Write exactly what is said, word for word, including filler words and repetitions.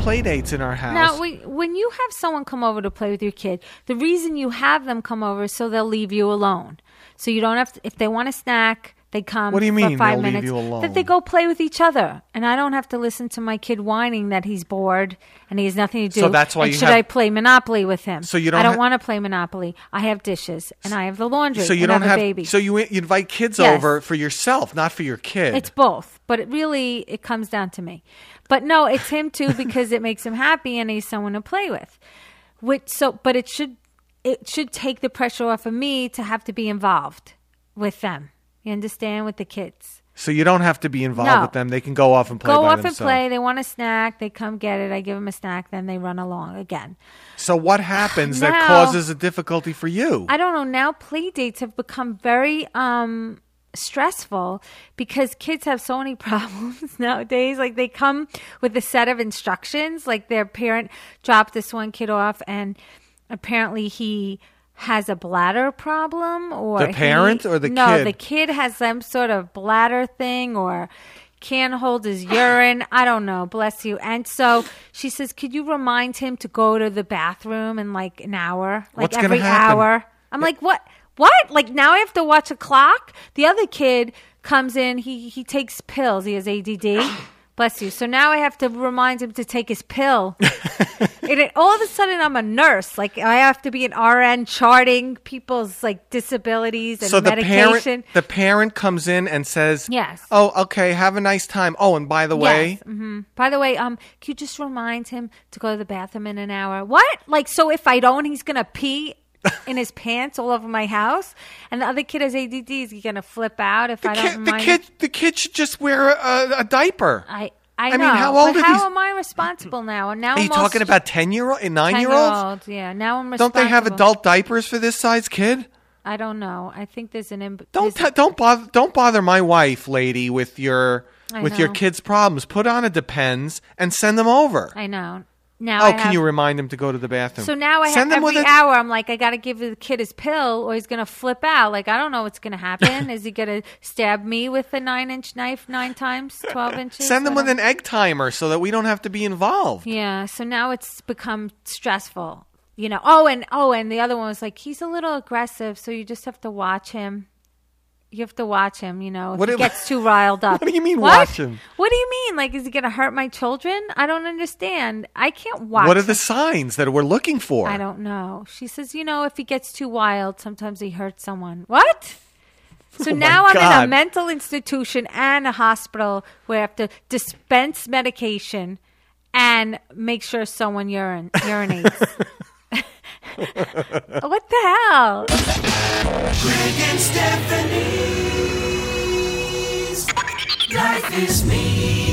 play dates in our house. Now, we, when you have someone come over to play with your kid, the reason you have them come over is so they'll leave you alone. So you don't have to, if they want a snack, they come What do you for mean five they'll leave minutes. you alone? That they go play with each other. And I don't have to listen to my kid whining that he's bored and he has nothing to do. So that's why and you should have- I play Monopoly with him? So you don't I don't ha- want to play Monopoly. I have dishes and I have the laundry. So you and don't I have, have. a baby. So you, you invite kids Yes. over for yourself, not for your kid. It's both, but it really it comes down to me. But no, it's him too because it makes him happy and he's someone to play with. Which so, but it should it should take the pressure off of me to have to be involved with them. You understand, with the kids. So you don't have to be involved No. with them. They can go off and play Go by off themselves. and play. They want a snack. They come get it. I give them a snack. Then they run along again. So what happens that Now- causes a difficulty for you? I don't know. Now play dates have become very um, stressful because kids have so many problems nowadays. Like they come with a set of instructions. Like their parent dropped this one kid off and apparently he has a bladder problem, or The parent he- or the no, kid? the kid has some sort of bladder thing or can't hold his urine. I don't know. Bless you. And so she says, could you remind him to go to the bathroom in like an hour? Like What's gonna every happen? hour. I'm like, what? What? Like now I have to watch a clock? The other kid comes in. He, he takes pills. He has A D D. Bless you. So now I have to remind him to take his pill. And it, all of a sudden, I'm a nurse. Like I have to be an R N charting people's like disabilities and so the medication. parent, the parent comes in and says, Yes. "Oh, okay. Have a nice time. Oh, and by the way, Yes. hmm By the way, um, can you just remind him to go to the bathroom in an hour? What? Like, so if I don't, he's gonna pee in his pants all over my house, and the other kid has A D D. Is he gonna flip out if the I don't kid, the remind kid, him? the kid should just wear a, a diaper." I. I, I know, mean, how old but are how these- am I responsible now? And now Are you I'm talking also- about ten year old and nine year olds? ten-year-olds, yeah. Now I'm Don't responsible. they have adult diapers for this size kid? I don't know. I think there's an. Imb- Don't there's- t- don't bother don't bother my wife, lady, with your I with your know. kids' problems. Put on a Depends and send them over. I know. Now oh, I can have- you remind him to go to the bathroom? So now I send have them every with a, hour. I'm like, I got to give the kid his pill, or he's gonna flip out. Like I don't know what's gonna happen. Is he gonna stab me with a nine inch knife nine times, twelve inches? Send them I with don't- an egg timer so that we don't have to be involved. Yeah. So now it's become stressful. You know. Oh, and oh, and the other one was like, he's a little aggressive, so you just have to watch him. You have to watch him, you know, if What he do- gets too riled up. What do you mean What? watch him? What do you mean? Like, is he going to hurt my children? I don't understand. I can't watch What are the him. signs that we're looking for? I don't know. She says, you know, if he gets too wild, sometimes he hurts someone. What? So Oh my now I'm in God. a mental institution and a hospital where I have to dispense medication and make sure someone urine, urinates. What the hell? Greg and Stephanie's Life is Me.